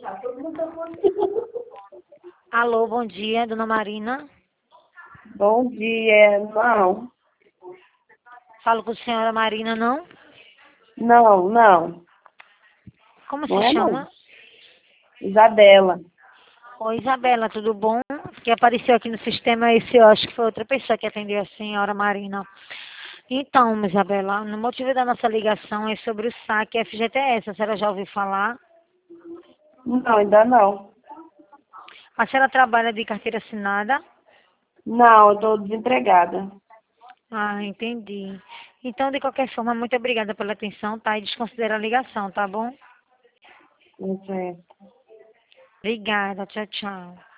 Alô, bom dia, dona Marina. Bom dia, não. Falo com a senhora Marina, não? Não. Como Não se é não. chama? Isabela. Oi, Isabela, tudo bom? Que apareceu aqui no sistema esse, eu acho que foi outra pessoa que atendeu a senhora Marina. Então, Isabela, o motivo da nossa ligação é sobre o saque FGTS. A senhora já ouviu falar? Não, ainda não. A senhora trabalha de carteira assinada? Não, eu estou desempregada. Ah, entendi. Então, de qualquer forma, muito obrigada pela atenção, tá? E desconsidera a ligação, tá bom? Não sei. Obrigada, tchau, tchau.